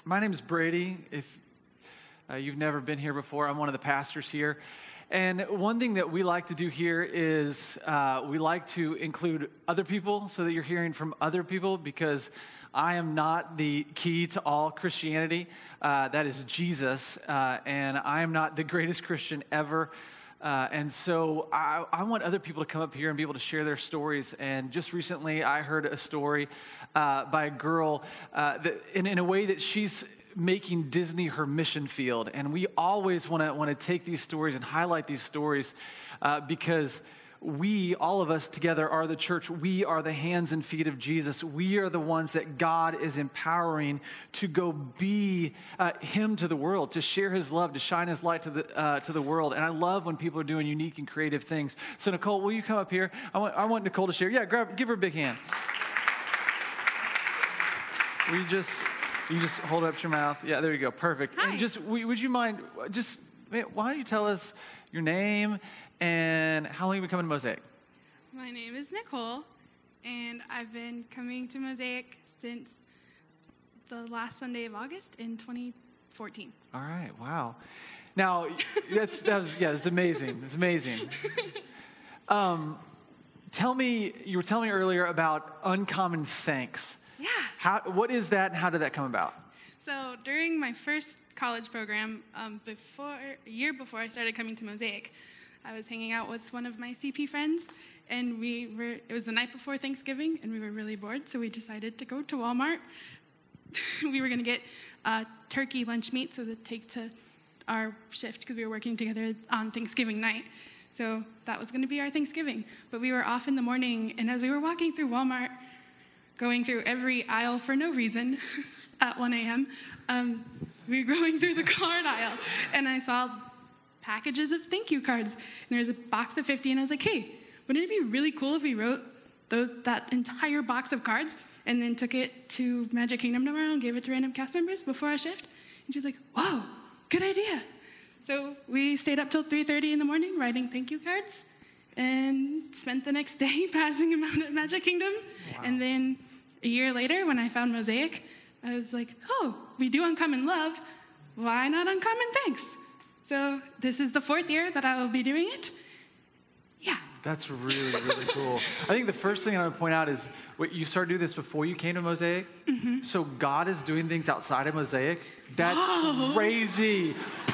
My name's Brady. If you've never been here before, I'm one of the pastors here. And one thing that we like to do here is we like to include other people so that you're hearing from other people, because I am not the key to all Christianity. That is Jesus, and I am not the greatest Christian ever. And so I want other people to come up here and be able to share their stories. And just recently I heard a story by a girl that in a way that she's making Disney her mission field. And we always want to take these stories and highlight these stories because we, all of us together, are the church. We are the hands and feet of Jesus. We are the ones that God is empowering to go be Him to the world, to share His love, to shine His light to the world. And I love when people are doing unique and creative things. So Nicole, will you come up here? I want Nicole to share. Yeah, give her a big hand. Will you just hold up your mouth? Yeah, there you go. Perfect. Hi. And would you mind, why don't you tell us your name and how long have you been coming to Mosaic? My name is Nicole, and I've been coming to Mosaic since the last Sunday of August in 2014. All right, wow. Now, it's amazing. It's amazing. You were telling me earlier about Uncommon Thanks. Yeah. What is that, and how did that come about? So during my first college program, a year before I started coming to Mosaic, I was hanging out with one of my CP friends, and it was the night before Thanksgiving, and we were really bored, so we decided to go to Walmart. We were going to get turkey lunch meat so to take to our shift, because we were working together on Thanksgiving night. So that was going to be our Thanksgiving. But we were off in the morning, and as we were walking through Walmart, going through every aisle for no reason at 1 a.m., we were going through the card aisle, and I saw packages of thank you cards. And there was a box of 50, and I was like, hey, wouldn't it be really cool if we wrote that entire box of cards and then took it to Magic Kingdom tomorrow and gave it to random cast members before our shift? And she was like, whoa, good idea. So we stayed up till 3:30 in the morning writing thank you cards and spent the next day passing them out at Magic Kingdom. Wow. And then a year later, when I found Mosaic, I was like, oh, we do Uncommon Love. Why not Uncommon Thanks? So this is the 4th year that I will be doing it. Yeah. That's really, really cool. I think the first thing I want to point out is you started doing this before you came to Mosaic. Mm-hmm. So God is doing things outside of Mosaic. That's crazy.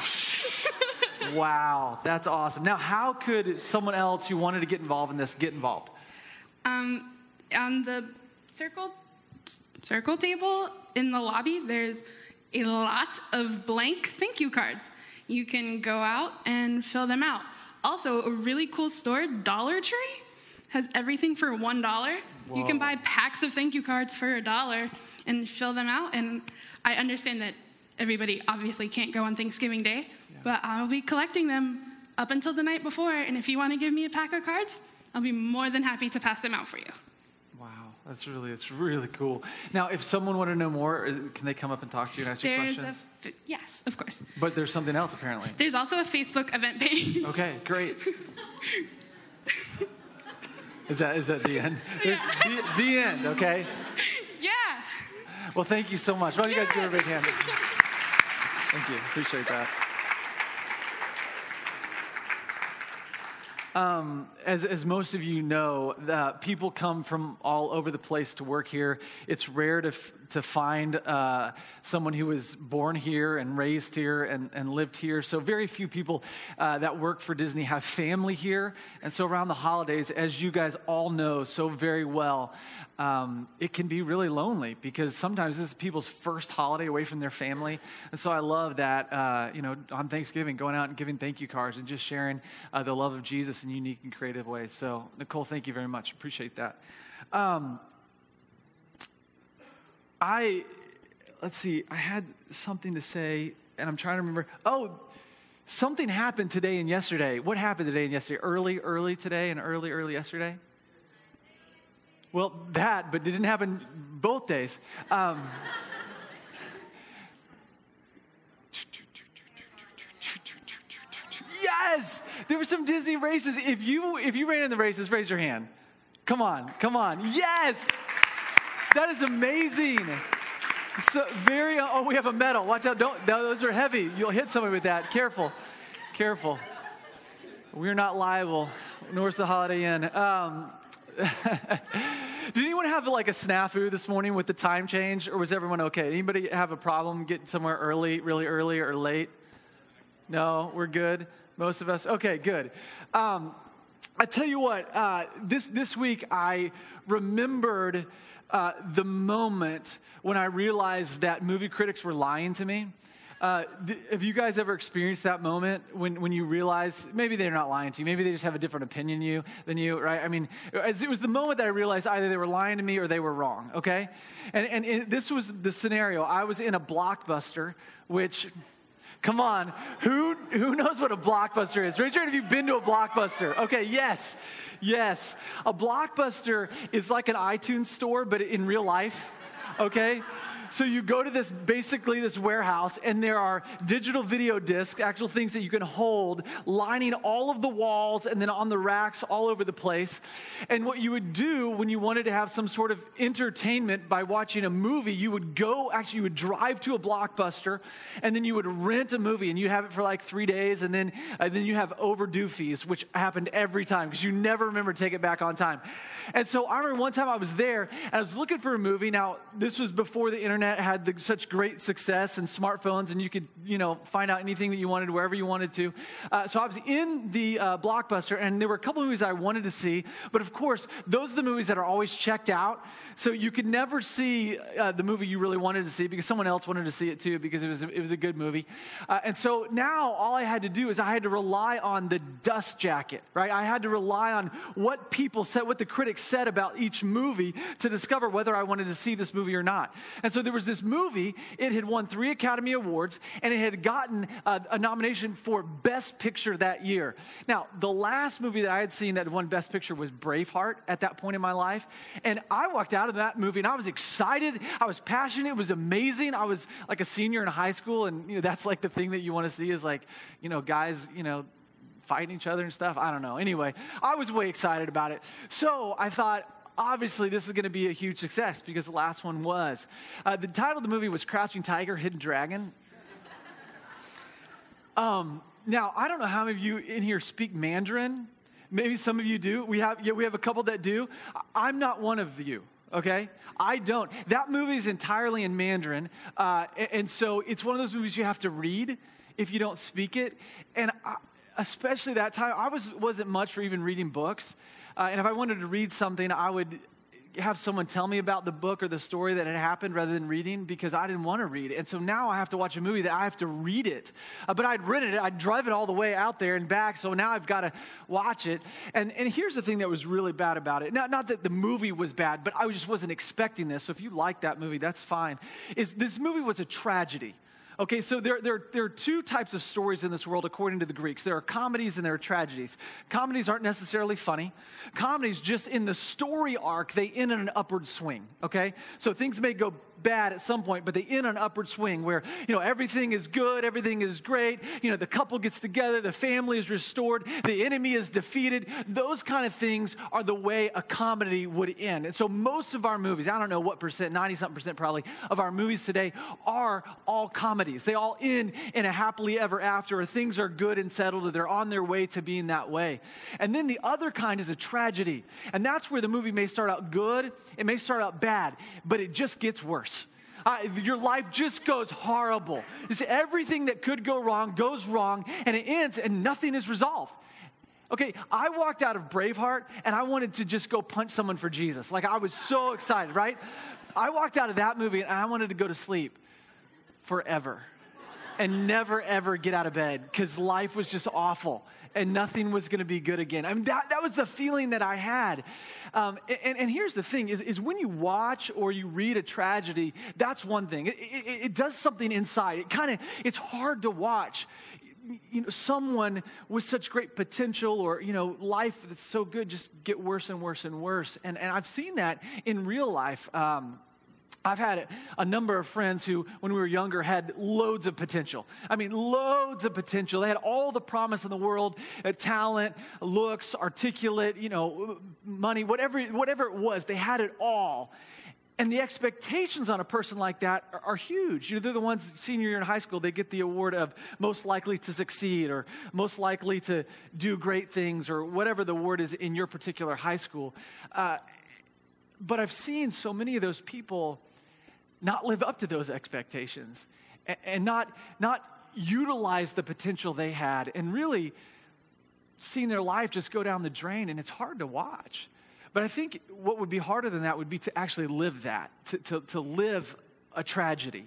Wow, that's awesome. Now, how could someone else who wanted to get involved in this get involved? On the circle table in the lobby, there's a lot of blank thank you cards. You can go out and fill them out. Also, a really cool store, Dollar Tree, has everything for $1. Whoa. You can buy packs of thank you cards for $1 and fill them out. And I understand that everybody obviously can't go on Thanksgiving Day, but I'll be collecting them up until the night before. And if you want to give me a pack of cards, I'll be more than happy to pass them out for you. It's really cool. Now, if someone wanted to know more, can they come up and talk to you and ask you questions? Yes, of course. But there's something else, apparently. There's also a Facebook event page. Okay, great. Is that the end? Yeah. The end, okay? Yeah. Well, thank you so much. Why don't you guys give her a big hand? Thank you. Appreciate that. As most of you know, people come from all over the place to work here. It's rare to find someone who was born here and raised here and lived here. So very few people that work for Disney have family here. And so around the holidays, as you guys all know so very well, it can be really lonely because sometimes this is people's first holiday away from their family. And so I love that, on Thanksgiving, going out and giving thank you cards and just sharing the love of Jesus in unique and creative ways. So, Nicole, thank you very much. Appreciate that. Let's see, I had something to say, and I'm trying to remember. Oh, something happened today and yesterday. What happened today and yesterday? Early today and early yesterday? Well, but it didn't happen both days. Yes! There were some Disney races. If you ran in the races, raise your hand. Come on. Yes! That is amazing. So we have a medal. Watch out, those are heavy. You'll hit somebody with that. Careful. We're not liable, nor is the Holiday Inn. Did anyone have like a snafu this morning with the time change, or was everyone okay? Anybody have a problem getting somewhere early, really early or late? No, we're good. Most of us. Okay, good. I tell you what, this week I remembered the moment when I realized that movie critics were lying to me. Have you guys ever experienced that moment when you realize maybe they're not lying to you, maybe they just have a different opinion than you, right? I mean, it was the moment that I realized either they were lying to me or they were wrong, okay? And this was the scenario. I was in a Blockbuster, which... Come on, who knows what a Blockbuster is? Raise your hand if you've been to a Blockbuster. Okay, yes. A Blockbuster is like an iTunes store, but in real life, okay? So you go to this warehouse, and there are digital video discs, actual things that you can hold, lining all of the walls and then on the racks all over the place. And what you would do when you wanted to have some sort of entertainment by watching a movie, you would drive to a Blockbuster, and then you would rent a movie, and you'd have it for like 3 days, and then you have overdue fees, which happened every time because you never remember to take it back on time. And so I remember one time I was there, and I was looking for a movie. Now, this was before the internet had such great success and smartphones, and you could, find out anything that you wanted wherever you wanted to. So I was in the Blockbuster, and there were a couple of movies I wanted to see, but of course, those are the movies that are always checked out. So you could never see the movie you really wanted to see because someone else wanted to see it too because it was a good movie. And so now all I had to do is I had to rely on the dust jacket, right? I had to rely on what people said, what the critics said about each movie to discover whether I wanted to see this movie or not. And so there was this movie, it had won 3 Academy Awards, and it had gotten a nomination for Best Picture that year. Now, the last movie that I had seen that won Best Picture was Braveheart at that point in my life. And I walked out of that movie, and I was excited. I was passionate. It was amazing. I was like a senior in high school, and that's like the thing that you want to see is like, guys, fighting each other and stuff. I don't know. Anyway, I was way excited about it. So I thought, obviously, this is going to be a huge success because the last one was. The title of the movie was Crouching Tiger, Hidden Dragon. Now, I don't know how many of you in here speak Mandarin. Maybe some of you do. We have a couple that do. I'm not one of you, okay? I don't. That movie is entirely in Mandarin, and so it's one of those movies you have to read if you don't speak it. And especially that time, I wasn't much for even reading books. And if I wanted to read something, I would have someone tell me about the book or the story that had happened rather than reading because I didn't want to read it. And so now I have to watch a movie that I have to read it. But I'd rented it. I'd drive it all the way out there and back. So now I've got to watch it. And here's the thing that was really bad about it. Not that the movie was bad, but I just wasn't expecting this. So if you like that movie, that's fine. This movie was a tragedy. Okay, so there are 2 types of stories in this world according to the Greeks. There are comedies and there are tragedies. Comedies aren't necessarily funny. Comedies, just in the story arc, they end in an upward swing, okay? So things may go bad at some point, but they end on an upward swing where, everything is good, everything is great, the couple gets together, the family is restored, the enemy is defeated. Those kind of things are the way a comedy would end. And so most of our movies, I don't know what percent, 90-something% probably, of our movies today are all comedies. They all end in a happily ever after, or things are good and settled, or they're on their way to being that way. And then the other kind is a tragedy. And that's where the movie may start out good, it may start out bad, but it just gets worse. Your life just goes horrible. You see, everything that could go wrong goes wrong, and it ends, and nothing is resolved. Okay, I walked out of Braveheart, and I wanted to just go punch someone for Jesus. Like, I was so excited, right? I walked out of that movie, and I wanted to go to sleep forever and never, ever get out of bed because life was just awful. And nothing was going to be good again. I mean, that was the feeling that I had. And here's the thing, is when you watch or you read a tragedy, that's one thing. It does something inside. It's hard to watch. Someone with such great potential or, life that's so good just get worse and worse and worse. And I've seen that in real life. I've had a number of friends who, when we were younger, had loads of potential. I mean, loads of potential. They had all the promise in the world, talent, looks, articulate, money, whatever it was. They had it all. And the expectations on a person like that are huge. They're the ones, senior year in high school, they get the award of most likely to succeed or most likely to do great things or whatever the award is in your particular high school. But I've seen so many of those people not live up to those expectations and not utilize the potential they had and really seen their life just go down the drain, and it's hard to watch. But I think what would be harder than that would be to actually live that, to live a tragedy.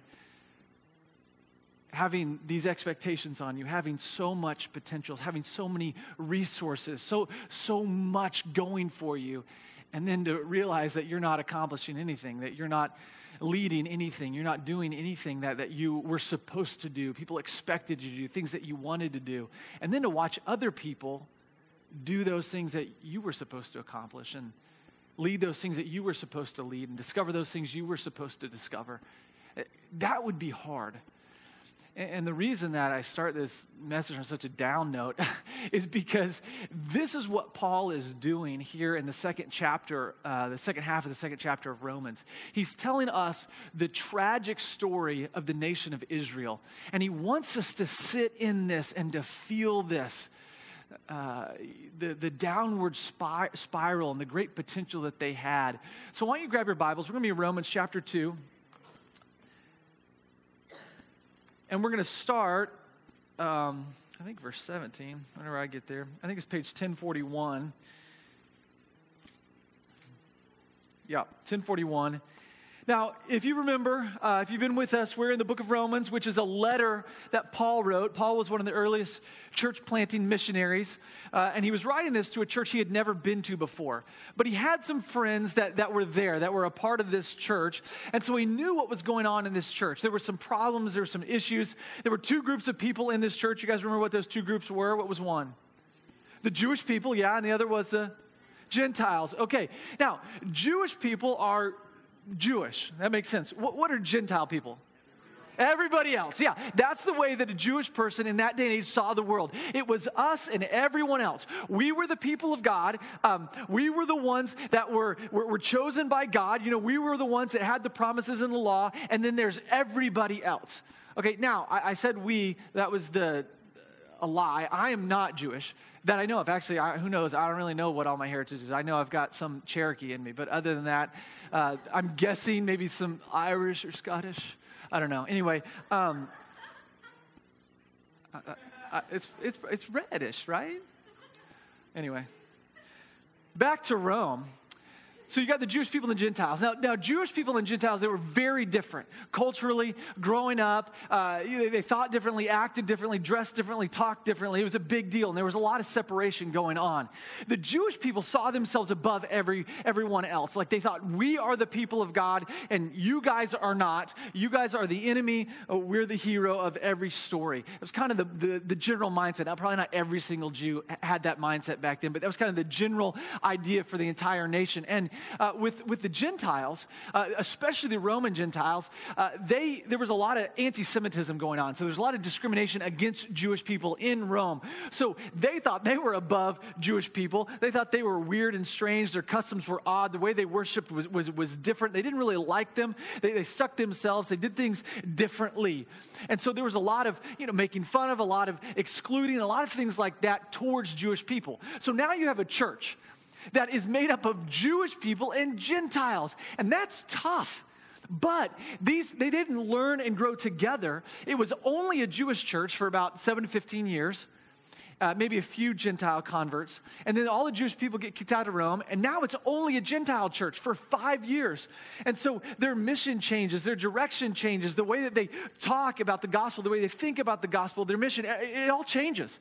Having these expectations on you, having so much potential, having so many resources, so much going for you, and then to realize that you're not accomplishing anything, that you're not leading anything, you're not doing anything that you were supposed to do, people expected you to do, things that you wanted to do, and then to watch other people do those things that you were supposed to accomplish and lead those things that you were supposed to lead and discover those things you were supposed to discover. That would be hard. And the reason that I start this message on such a down note is because this is what Paul is doing here in the second chapter, the second half of the second chapter of Romans. He's telling us the tragic story of the nation of Israel. And he wants us to sit in this and to feel this. The downward spiral and the great potential that they had. So why don't you grab your Bibles? We're going to be in Romans chapter 2. And we're going to start, I think verse 17, whenever I get there. I think it's page 1041. Yeah, 1041. Now, if you remember, if you've been with us, we're in the book of Romans, which is a letter that Paul wrote. Paul was one of the earliest church planting missionaries, and he was writing this to a church he had never been to before. But he had some friends that were there, that were a part of this church, and so he knew what was going on in this church. There were some problems, there were some issues. There were two groups of people in this church. You guys remember what those two groups were? What was one? The Jewish people, yeah, and the other was the Gentiles. Okay, now, Jewish people are Jewish. That makes sense. What are Gentile people? Everybody else. Yeah, that's the way that a Jewish person in that day and age saw the world. It was us and everyone else. We were the people of God. We were the ones that were chosen by God. We were the ones that had the promises in the law. And then there's everybody else. Okay, now, I said we. That was a lie. I am not Jewish. That I know of. Actually, who knows? I don't really know what all my heritage is. I know I've got some Cherokee in me. But other than that, I'm guessing maybe some Irish or Scottish. I don't know. Anyway, it's reddish, right? Anyway, back to Rome. So you got the Jewish people and the Gentiles. Now Jewish people and Gentiles, they were very different. Culturally, growing up, they thought differently, acted differently, dressed differently, talked differently. It was a big deal, and there was a lot of separation going on. The Jewish people saw themselves above everyone else. Like they thought, we are the people of God, and you guys are not. You guys are the enemy. We're the hero of every story. It was kind of the general mindset. Now, probably not every single Jew had that mindset back then, but that was kind of the general idea for the entire nation. And with the Gentiles, especially the Roman Gentiles, there was a lot of anti-Semitism going on. So there's a lot of discrimination against Jewish people in Rome. So they thought they were above Jewish people. They thought they were weird and strange. Their customs were odd. The way they worshiped was different. They didn't really like them. They stuck themselves. They did things differently. And so there was a lot of making fun of, a lot of excluding, a lot of things like that towards Jewish people. So now you have a church that is made up of Jewish people and Gentiles. And that's tough. But they didn't learn and grow together. It was only a Jewish church for about 7 to 15 years, maybe a few Gentile converts. And then all the Jewish people get kicked out of Rome. And now it's only a Gentile church for 5 years. And so their mission changes, their direction changes, the way that they talk about the gospel, the way they think about the gospel, their mission, it all changes.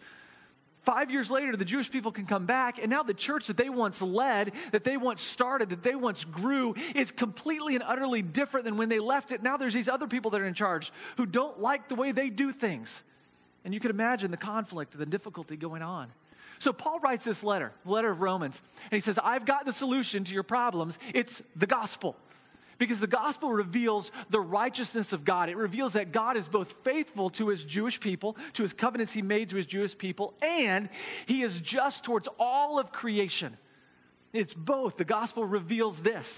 5 years later, the Jewish people can come back, and now the church that they once led, that they once started, that they once grew, is completely and utterly different than when they left it. Now there's these other people that are in charge who don't like the way they do things. And you can imagine the conflict, the difficulty going on. So Paul writes this letter, the letter of Romans, and he says, I've got the solution to your problems. It's the gospel. Because the gospel reveals the righteousness of God. It reveals that God is both faithful to his Jewish people, to his covenants he made to his Jewish people, and he is just towards all of creation. It's both. The gospel reveals this.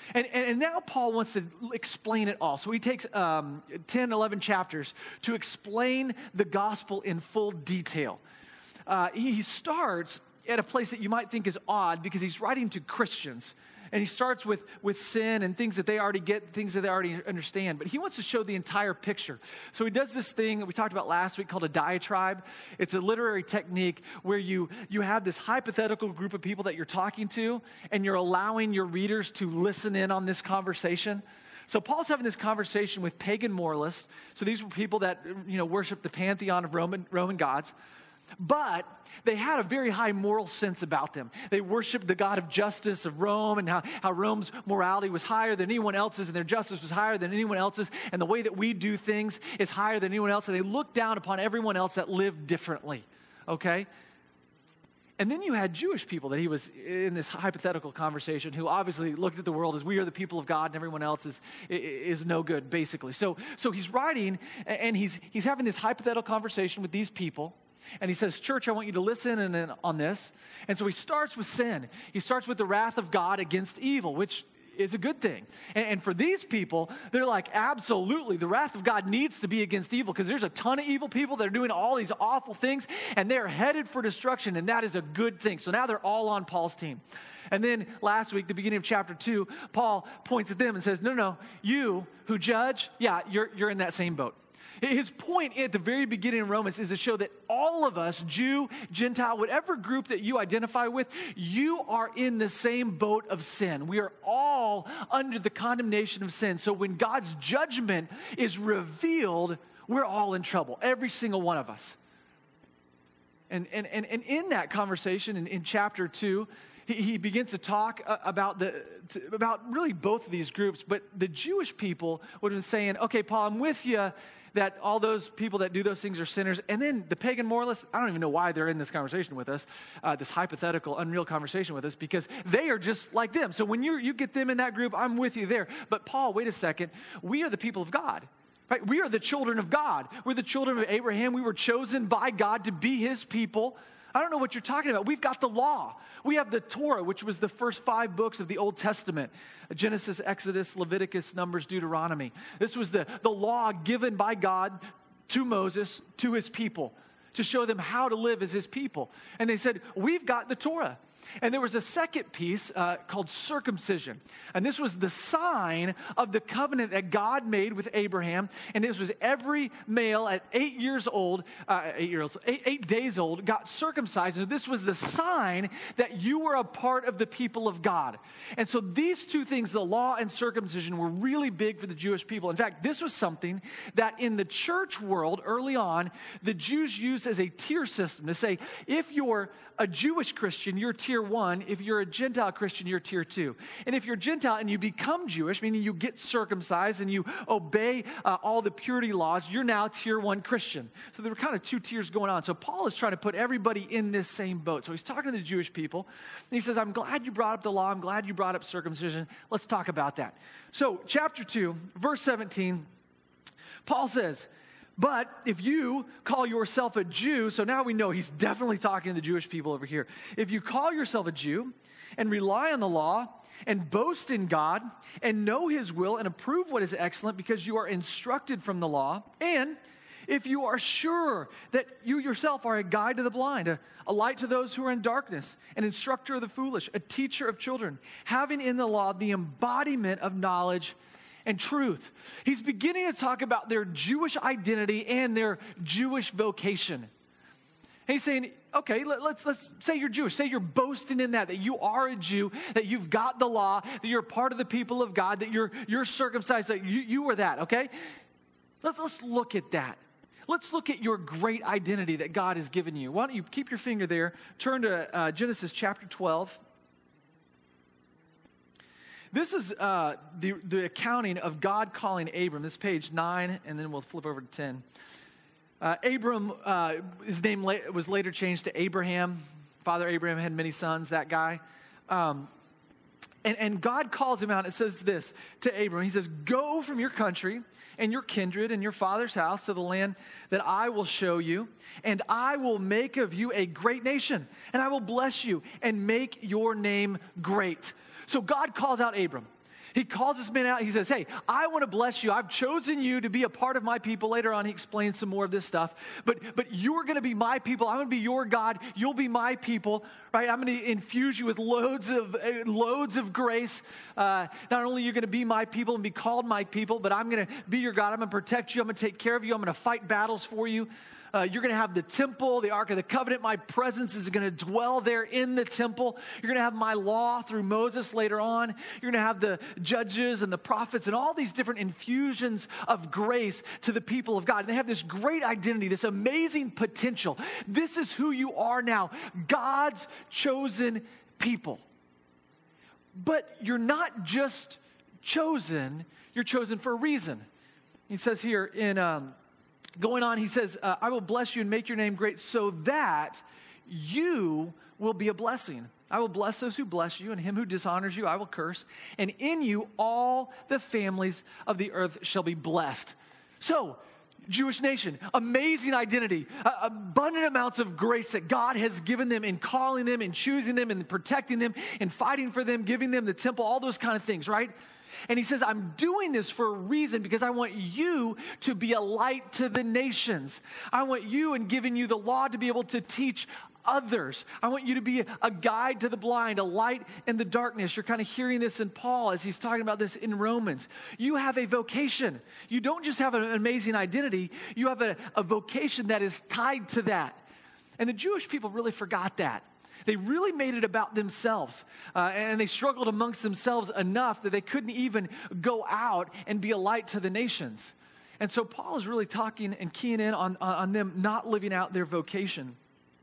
And now Paul wants to explain it all. So he takes 10, 11 chapters to explain the gospel in full detail. He starts at a place that you might think is odd because he's writing to Christians. And he starts with sin and things that they already get, things that they already understand. But he wants to show the entire picture. So he does this thing that we talked about last week called a diatribe. It's a literary technique where you have this hypothetical group of people that you're talking to, and you're allowing your readers to listen in on this conversation. So Paul's having this conversation with pagan moralists. So these were people that worship the pantheon of Roman gods. But they had a very high moral sense about them. They worshiped the god of justice of Rome and how Rome's morality was higher than anyone else's and their justice was higher than anyone else's and the way that we do things is higher than anyone else. And they looked down upon everyone else that lived differently, okay? And then you had Jewish people that he was in this hypothetical conversation who obviously looked at the world as we are the people of God and everyone else is no good, basically. So he's writing and he's having this hypothetical conversation with these people. And he says, church, I want you to listen on this. And so he starts with sin. He starts with the wrath of God against evil, which is a good thing. And for these people, they're like, absolutely, the wrath of God needs to be against evil because there's a ton of evil people that are doing all these awful things and they're headed for destruction, and that is a good thing. So now they're all on Paul's team. And then last week, the beginning of chapter 2, Paul points at them and says, no, you who judge, yeah, you're in that same boat. His point at the very beginning of Romans is to show that all of us, Jew, Gentile, whatever group that you identify with, you are in the same boat of sin. We are all under the condemnation of sin. So when God's judgment is revealed, we're all in trouble, every single one of us. And in that conversation in chapter 2, he begins to talk about really both of these groups. But the Jewish people would have been saying, okay, Paul, I'm with you that all those people that do those things are sinners. And then the pagan moralists, I don't even know why they're in this conversation with us, this hypothetical, unreal conversation with us, because they are just like them. So when you get them in that group, I'm with you there. But Paul, wait a second, we are the people of God. Right? We are the children of God. We're the children of Abraham. We were chosen by God to be his people. I don't know what you're talking about. We've got the law. We have the Torah, which was the first 5 books of the Old Testament. Genesis, Exodus, Leviticus, Numbers, Deuteronomy. This was the law given by God to Moses, to his people, to show them how to live as his people. And they said, we've got the Torah. And there was a second piece called circumcision. And this was the sign of the covenant that God made with Abraham. And this was every male at 8 days old got circumcised. And this was the sign that you were a part of the people of God. And so these two things, the law and circumcision, were really big for the Jewish people. In fact, this was something that in the church world early on, the Jews used as a tier system to say, if you're a Jewish Christian, you're tier 1. If you're a Gentile Christian, you're tier 2. And if you're Gentile and you become Jewish, meaning you get circumcised and you obey all the purity laws, you're now tier 1 Christian. So there were kind of 2 tiers going on. So Paul is trying to put everybody in this same boat. So he's talking to the Jewish people. And he says, I'm glad you brought up the law. I'm glad you brought up circumcision. Let's talk about that. So chapter 2, verse 17, Paul says, but if you call yourself a Jew, so now we know he's definitely talking to the Jewish people over here. If you call yourself a Jew and rely on the law and boast in God and know his will and approve what is excellent because you are instructed from the law, and if you are sure that you yourself are a guide to the blind, a light to those who are in darkness, an instructor of the foolish, a teacher of children, having in the law the embodiment of knowledge and truth. He's beginning to talk about their Jewish identity and their Jewish vocation. And he's saying, okay, let's say you're Jewish. Say you're boasting in that you are a Jew, that you've got the law, that you're part of the people of God, that you're circumcised, that you are that, okay? Let's look at that. Let's look at your great identity that God has given you. Why don't you keep your finger there, turn to Genesis chapter 12. This is the accounting of God calling Abram. This is page 9, and then we'll flip over to 10. Abram, his name was later changed to Abraham. Father Abraham had many sons, that guy. And God calls him out. It says this to Abram. He says, go from your country and your kindred and your father's house to the land that I will show you, and I will make of you a great nation, and I will bless you and make your name great. So God calls out Abram. He calls this man out. He says, hey, I want to bless you. I've chosen you to be a part of my people. Later on, he explains some more of this stuff. But you're going to be my people. I'm going to be your God. You'll be my people, right? I'm going to infuse you with loads of grace. Not only are you going to be my people and be called my people, but I'm going to be your God. I'm going to protect you. I'm going to take care of you. I'm going to fight battles for you. You're going to have the temple, the Ark of the Covenant. My presence is going to dwell there in the temple. You're going to have my law through Moses later on. You're going to have the judges and the prophets and all these different infusions of grace to the people of God. And they have this great identity, this amazing potential. This is who you are now, God's chosen people. But you're not just chosen, you're chosen for a reason. He says here in... Going on, he says, I will bless you and make your name great so that you will be a blessing. I will bless those who bless you, and him who dishonors you I will curse. And in you all the families of the earth shall be blessed. So, Jewish nation, amazing identity, abundant amounts of grace that God has given them in calling them, in choosing them, in protecting them, in fighting for them, giving them the temple, all those kind of things, right? And he says, I'm doing this for a reason because I want you to be a light to the nations. I want you, and giving you the law, to be able to teach others. I want you to be a guide to the blind, a light in the darkness. You're kind of hearing this in Paul as he's talking about this in Romans. You have a vocation. You don't just have an amazing identity. You have a vocation that is tied to that. And the Jewish people really forgot that. They really made it about themselves, and they struggled amongst themselves enough that they couldn't even go out and be a light to the nations. And so Paul is really talking and keying in on them not living out their vocation.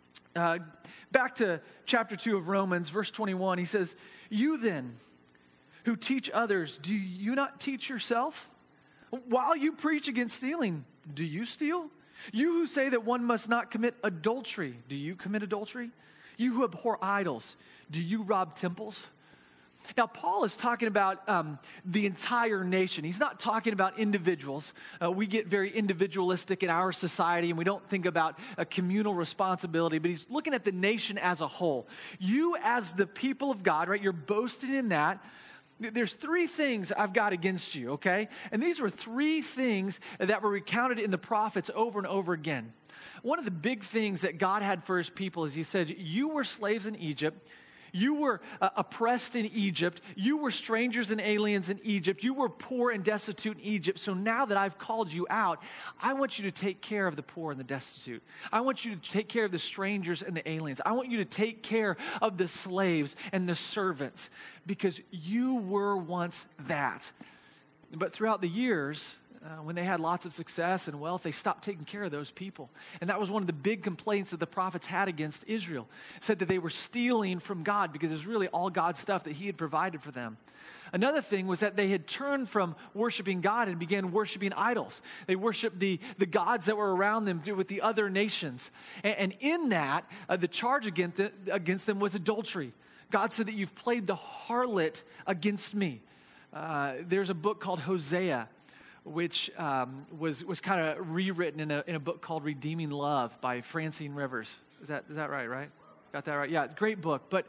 Back to chapter 2 of Romans, verse 21, he says, you then who teach others, do you not teach yourself? While you preach against stealing, do you steal? You who say that one must not commit adultery, do you commit adultery? You who abhor idols, do you rob temples? Now, Paul is talking about the entire nation. He's not talking about individuals. We get very individualistic in our society, and we don't think about a communal responsibility, but he's looking at the nation as a whole. You as the people of God, right, you're boasting in that. There's three things I've got against you, okay? And these were three things that were recounted in the prophets over and over again. One of the big things that God had for his people is he said, you were slaves in Egypt. You were oppressed in Egypt. You were strangers and aliens in Egypt. You were poor and destitute in Egypt. So now that I've called you out, I want you to take care of the poor and the destitute. I want you to take care of the strangers and the aliens. I want you to take care of the slaves and the servants because you were once that. But throughout the years, when they had lots of success and wealth, they stopped taking care of those people. And that was one of the big complaints that the prophets had against Israel. Said that they were stealing from God because it was really all God's stuff that he had provided for them. Another thing was that they had turned from worshiping God and began worshiping idols. They worshiped the gods that were around them with the other nations. And in that, the charge against them was adultery. God said that you've played the harlot against me. There's a book called Hosea, which was kind of rewritten in a book called Redeeming Love by Francine Rivers. Is that right? Got that right? Yeah, great book. But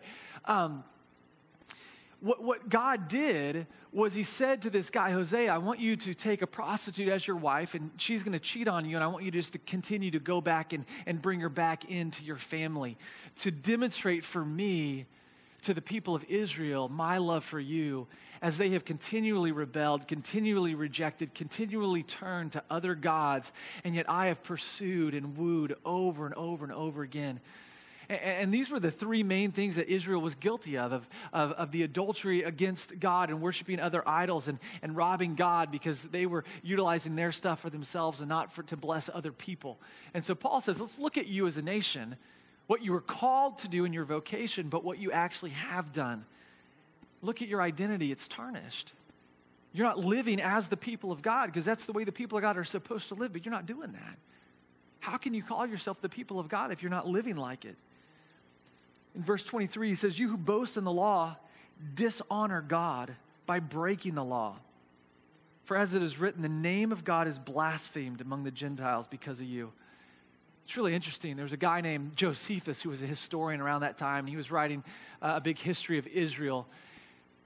what God did was he said to this guy, Hosea, I want you to take a prostitute as your wife, and she's going to cheat on you, and I want you just to continue to go back and bring her back into your family to demonstrate for me, to the people of Israel, my love for you, as they have continually rebelled, continually rejected, continually turned to other gods, and yet I have pursued and wooed over and over and over again. And these were the three main things that Israel was guilty of the adultery against God and worshiping other idols and robbing God because they were utilizing their stuff for themselves and not to bless other people. And so Paul says, let's look at you as a nation, what you were called to do in your vocation, but what you actually have done. Look at your identity, it's tarnished. You're not living as the people of God because that's the way the people of God are supposed to live, but you're not doing that. How can you call yourself the people of God if you're not living like it? In verse 23, he says, you who boast in the law dishonor God by breaking the law. For as it is written, the name of God is blasphemed among the Gentiles because of you. It's really interesting. There was a guy named Josephus who was a historian around that time. He was writing a big history of Israel.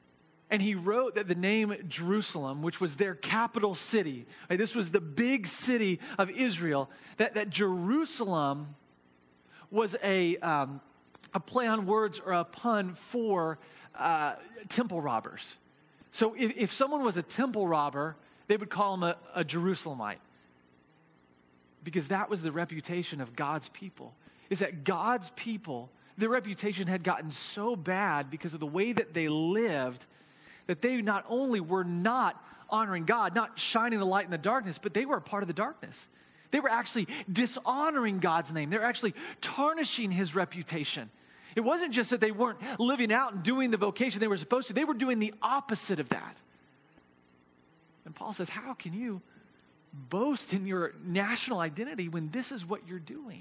And he wrote that the name Jerusalem, which was their capital city, right, this was the big city of Israel, that Jerusalem was a play on words or a pun for temple robbers. So if someone was a temple robber, they would call him a Jerusalemite. Because that was the reputation of God's people, is that God's people, their reputation had gotten so bad because of the way that they lived, that they not only were not honoring God, not shining the light in the darkness, but they were a part of the darkness. They were actually dishonoring God's name. They were actually tarnishing his reputation. It wasn't just that they weren't living out and doing the vocation they were supposed to. They were doing the opposite of that. And Paul says, how can you boast in your national identity when this is what you're doing?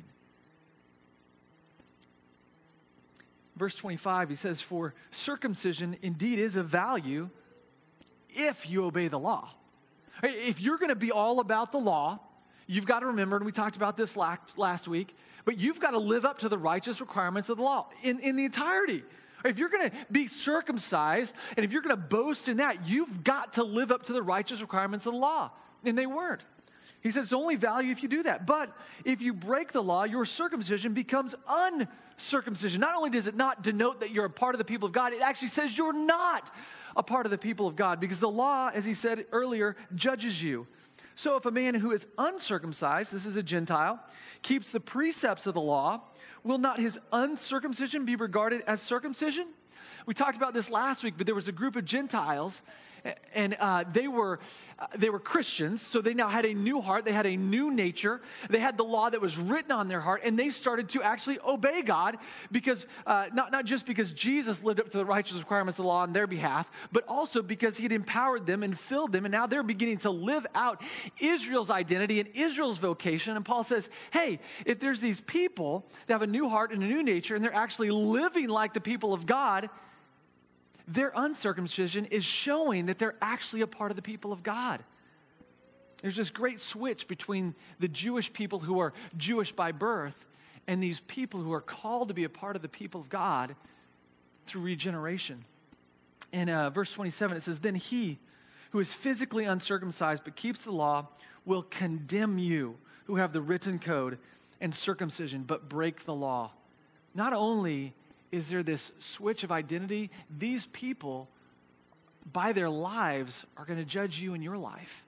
Verse 25, he says, for circumcision indeed is of value if you obey the law. If you're going to be all about the law, you've got to remember, and we talked about this last week, but you've got to live up to the righteous requirements of the law in the entirety. If you're going to be circumcised, and if you're going to boast in that, you've got to live up to the righteous requirements of the law. And they weren't. He says it's only value if you do that. But if you break the law, your circumcision becomes uncircumcision. Not only does it not denote that you're a part of the people of God, it actually says you're not a part of the people of God, because the law, as he said earlier, judges you. So if a man who is uncircumcised, this is a Gentile, keeps the precepts of the law, will not his uncircumcision be regarded as circumcision? We talked about this last week, but there was a group of Gentiles, and they were Christians, so they now had a new heart. They had a new nature. They had the law that was written on their heart, and they started to actually obey God, because not just because Jesus lived up to the righteous requirements of the law on their behalf, but also because he had empowered them and filled them, and now they're beginning to live out Israel's identity and Israel's vocation. And Paul says, hey, if there's these people that have a new heart and a new nature, and they're actually living like the people of God, their uncircumcision is showing that they're actually a part of the people of God. There's this great switch between the Jewish people who are Jewish by birth and these people who are called to be a part of the people of God through regeneration. In verse 27, it says, then he who is physically uncircumcised but keeps the law will condemn you who have the written code and circumcision but break the law. Not only is there this switch of identity, these people, by their lives, are going to judge you in your life.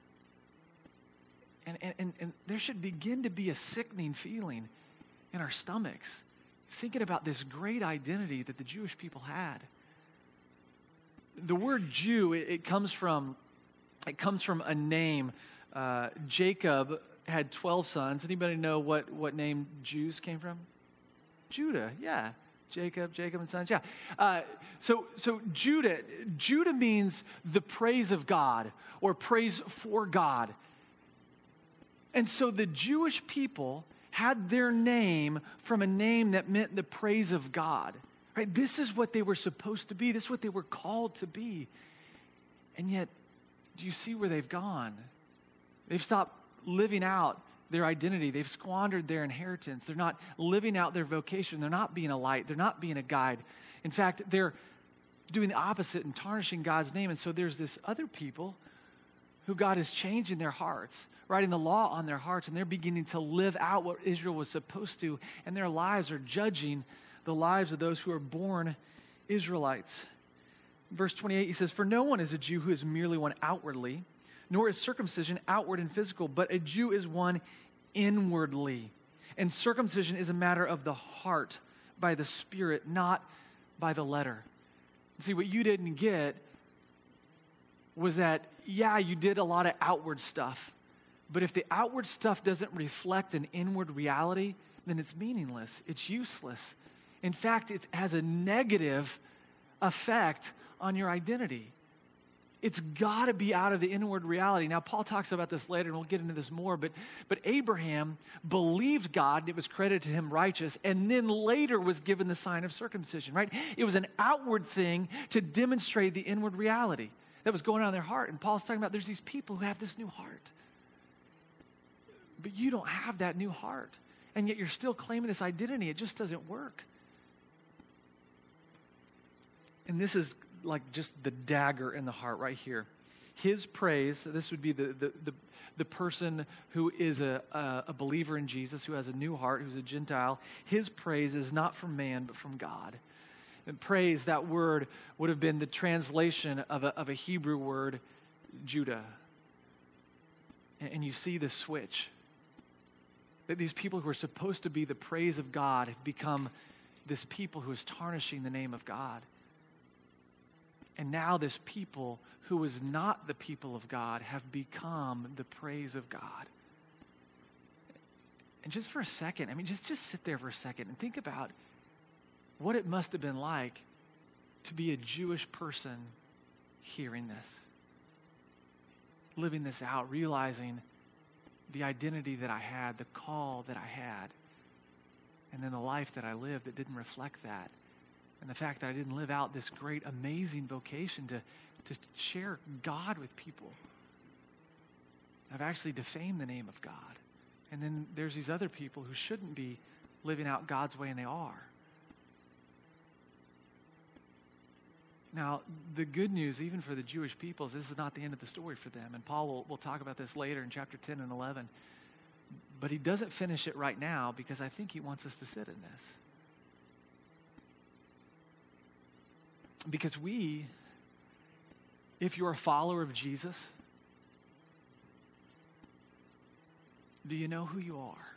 And there should begin to be a sickening feeling in our stomachs, thinking about this great identity that the Jewish people had. The word Jew, it comes from a name. Jacob had 12 sons. Anybody know what name Jews came from? Judah, yeah. Jacob and sons, yeah. So Judah means the praise of God or praise for God. And so the Jewish people had their name from a name that meant the praise of God. Right? This is what they were supposed to be. This is what they were called to be. And yet, do you see where they've gone? They've stopped living out their identity. They've squandered their inheritance. They're not living out their vocation. They're not being a light. They're not being a guide. In fact, they're doing the opposite and tarnishing God's name. And so there's this other people who God is changing their hearts, writing the law on their hearts, and they're beginning to live out what Israel was supposed to, and their lives are judging the lives of those who are born Israelites. Verse 28, he says, for no one is a Jew who is merely one outwardly, nor is circumcision outward and physical, but a Jew is one inwardly. And circumcision is a matter of the heart, by the Spirit, not by the letter. See, what you didn't get was that, yeah, you did a lot of outward stuff, but if the outward stuff doesn't reflect an inward reality, then it's meaningless. It's useless. In fact, it has a negative effect on your identity. It's got to be out of the inward reality. Now, Paul talks about this later, and we'll get into this more, but Abraham believed God, and it was credited to him righteous, and then later was given the sign of circumcision, right? It was an outward thing to demonstrate the inward reality that was going on in their heart. And Paul's talking about there's these people who have this new heart. But you don't have that new heart, and yet you're still claiming this identity. It just doesn't work. And this is like just the dagger in the heart right here. His praise, this would be the person who is a believer in Jesus, who has a new heart, who's a Gentile. His praise is not from man, but from God. And praise, that word would have been the translation of a Hebrew word, Judah. And you see the switch. That these people who are supposed to be the praise of God have become this people who is tarnishing the name of God. And now this people who is not the people of God have become the praise of God. And just for a second, just sit there for a second and think about what it must have been like to be a Jewish person hearing this, living this out, realizing the identity that I had, the call that I had, and then the life that I lived that didn't reflect that. And the fact that I didn't live out this great, amazing vocation to share God with people. I've actually defamed the name of God. And then there's these other people who shouldn't be living out God's way, and they are. Now, the good news, even for the Jewish peoples, this is not the end of the story for them. And Paul will talk about this later in chapter 10 and 11. But he doesn't finish it right now because I think he wants us to sit in this. Because if you're a follower of Jesus, do you know who you are?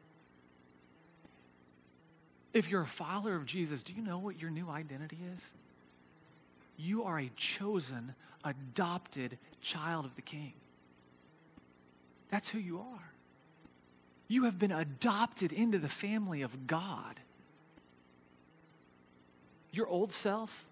If you're a follower of Jesus, do you know what your new identity is? You are a chosen, adopted child of the King. That's who you are. You have been adopted into the family of God. Your old self,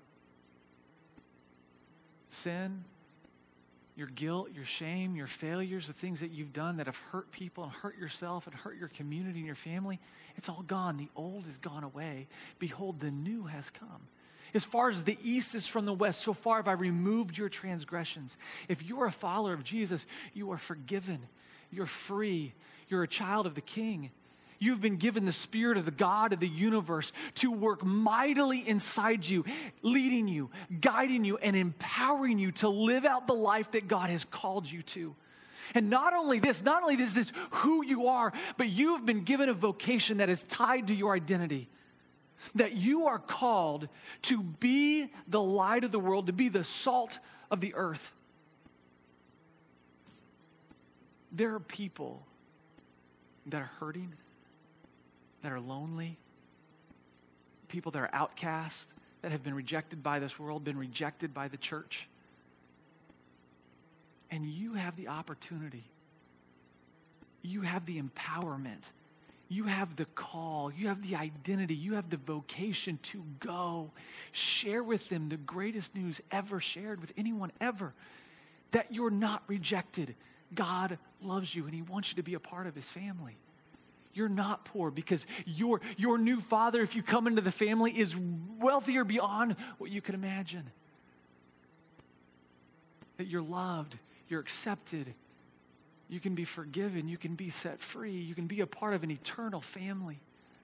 sin, your guilt, your shame, your failures, the things that you've done that have hurt people and hurt yourself and hurt your community and your family, it's all gone. The old is gone away. Behold, the new has come. As far as the east is from the west, so far have I removed your transgressions. If you are a follower of Jesus, you are forgiven. You're free. You're a child of the King. You've been given the Spirit of the God of the universe to work mightily inside you, leading you, guiding you, and empowering you to live out the life that God has called you to. And not only this is who you are, but you have been given a vocation that is tied to your identity. That you are called to be the light of the world, to be the salt of the earth. There are people that are hurting, that are lonely, people that are outcast, that have been rejected by this world, been rejected by the church. And you have the opportunity, you have the empowerment, you have the call, you have the identity, you have the vocation to go share with them the greatest news ever shared with anyone ever, that you're not rejected. God loves you and he wants you to be a part of his family. You're not poor because your new father, if you come into the family, is wealthier beyond what you can imagine. That you're loved, you're accepted, you can be forgiven, you can be set free, you can be a part of an eternal family.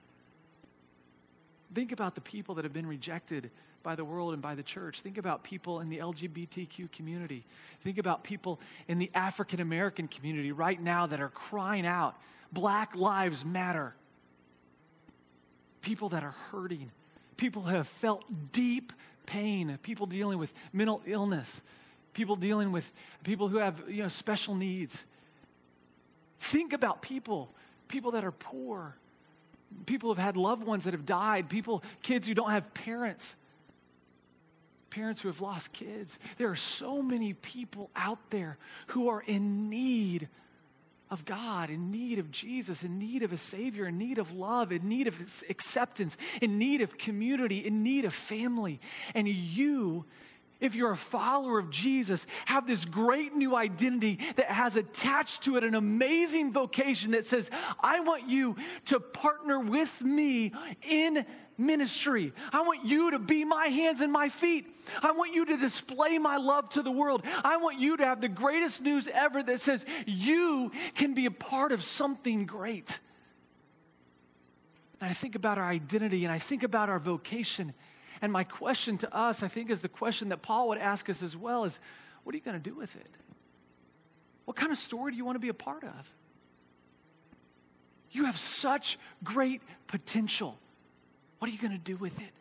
Think about the people that have been rejected by the world and by the church. Think about people in the LGBTQ community. Think about people in the African American community right now that are crying out, Black Lives Matter. People that are hurting. People who have felt deep pain. People dealing with mental illness. People dealing with people who have special needs. Think about people that are poor. People who have had loved ones that have died. Kids who don't have parents. Parents who have lost kids. There are so many people out there who are in need of God, in need of Jesus, in need of a Savior, in need of love, in need of acceptance, in need of community, in need of family. And you, if you're a follower of Jesus, have this great new identity that has attached to it an amazing vocation that says, I want you to partner with me in ministry. I want you to be my hands and my feet. I want you to display my love to the world. I want you to have the greatest news ever that says you can be a part of something great. And I think about our identity and I think about our vocation. And my question to us, I think, is the question that Paul would ask us as well is, what are you going to do with it? What kind of story do you want to be a part of? You have such great potential. What are you going to do with it?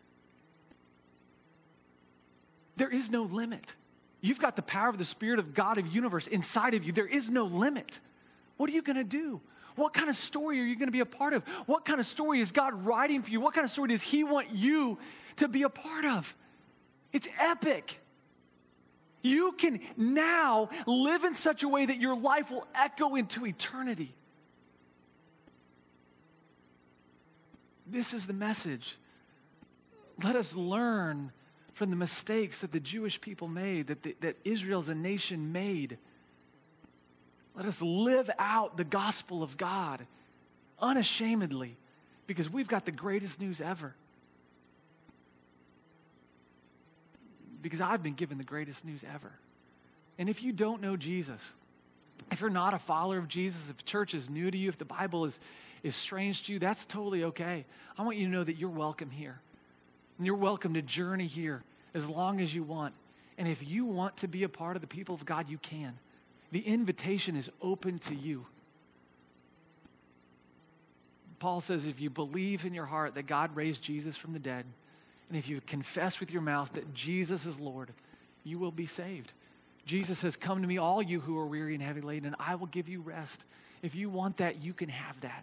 There is no limit. You've got the power of the Spirit of God of the universe inside of you. There is no limit. What are you going to do? What kind of story are you going to be a part of? What kind of story is God writing for you? What kind of story does He want you to be a part of? It's epic. You can now live in such a way that your life will echo into eternity. This is the message. Let us learn from the mistakes that the Jewish people made, that Israel as a nation made. Let us live out the gospel of God unashamedly, because we've got the greatest news ever. Because I've been given the greatest news ever. And if you don't know Jesus, if you're not a follower of Jesus, if church is new to you, if the Bible is strange to you, that's totally okay. I want you to know that you're welcome here. And you're welcome to journey here as long as you want. And if you want to be a part of the people of God, you can. The invitation is open to you. Paul says if you believe in your heart that God raised Jesus from the dead, and if you confess with your mouth that Jesus is Lord, you will be saved. Jesus says, come to me, all you who are weary and heavy laden, and I will give you rest. If you want that, you can have that.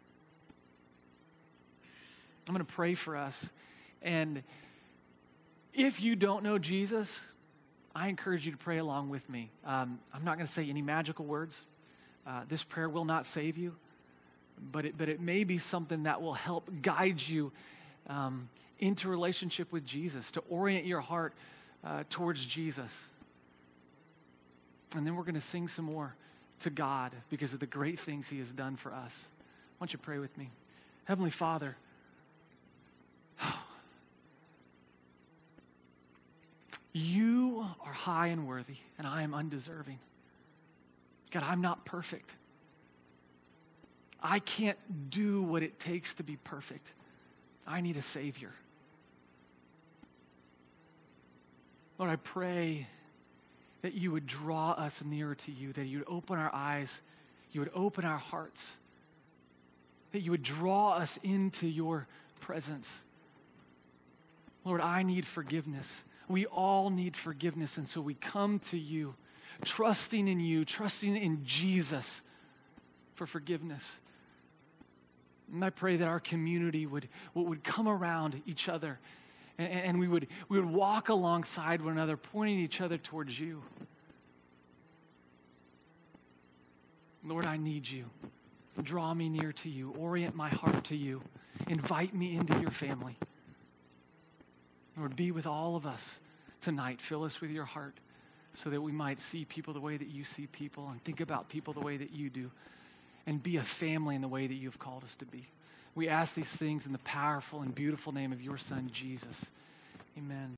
I'm going to pray for us. And if you don't know Jesus, I encourage you to pray along with me. I'm not going to say any magical words. This prayer will not save you, but it may be something that will help guide you into a relationship with Jesus, to orient your heart towards Jesus. And then we're going to sing some more to God because of the great things He has done for us. Why don't you pray with me? Heavenly Father, you are high and worthy, and I am undeserving. God, I'm not perfect. I can't do what it takes to be perfect. I need a Savior. Lord, I pray that you would draw us nearer to you, that you would open our eyes, you would open our hearts, that you would draw us into your presence. Lord, I need forgiveness. We all need forgiveness, and so we come to you, trusting in you, trusting in Jesus for forgiveness. And I pray that our community would come around each other, and we would walk alongside one another, pointing each other towards you. Lord, I need you. Draw me near to you. Orient my heart to you. Invite me into your family. Lord, be with all of us tonight. Fill us with your heart so that we might see people the way that you see people and think about people the way that you do and be a family in the way that you've called us to be. We ask these things in the powerful and beautiful name of your Son, Jesus. Amen.